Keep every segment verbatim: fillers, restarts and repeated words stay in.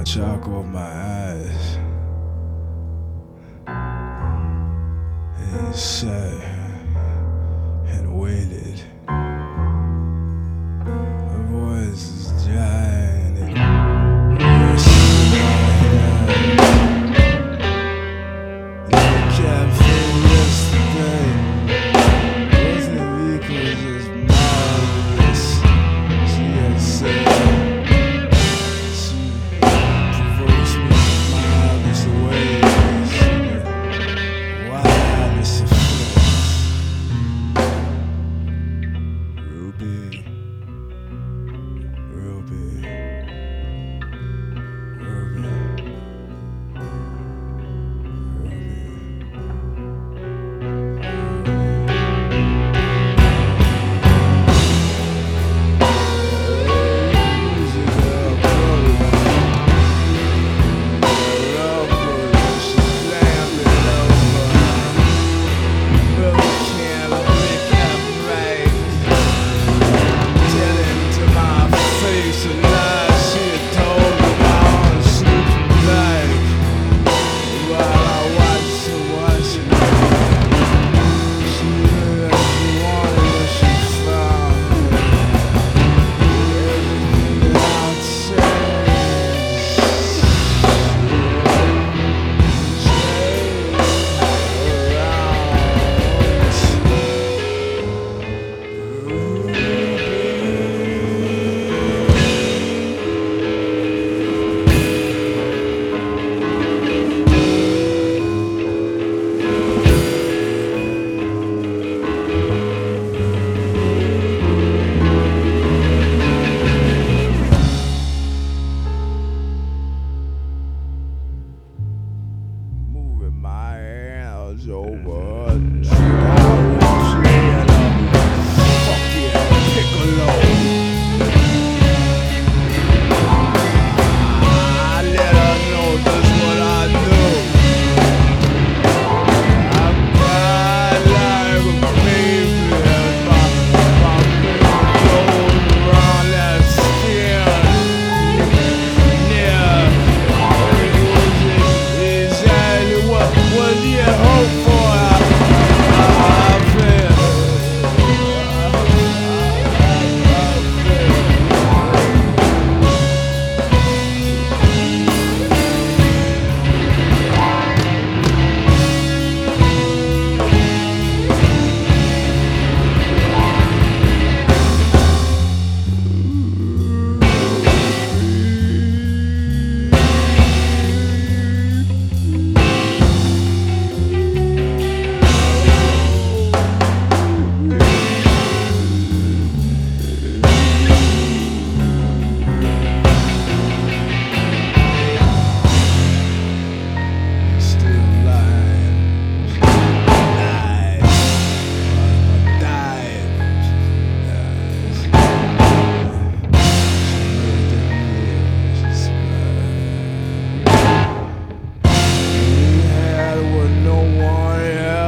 my chalk off my eyes and sat and waited. Her voice is giant and rushes in my head. Like a cafe yesterday, wasn't it because it's marvelous? She had said. Over a fucking piccolo. I let her know just what I do. I cried like a baby as my, my baby goes around that skin. Yeah, it was exactly what was you hope for.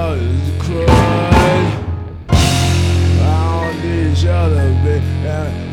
Other bit, yeah.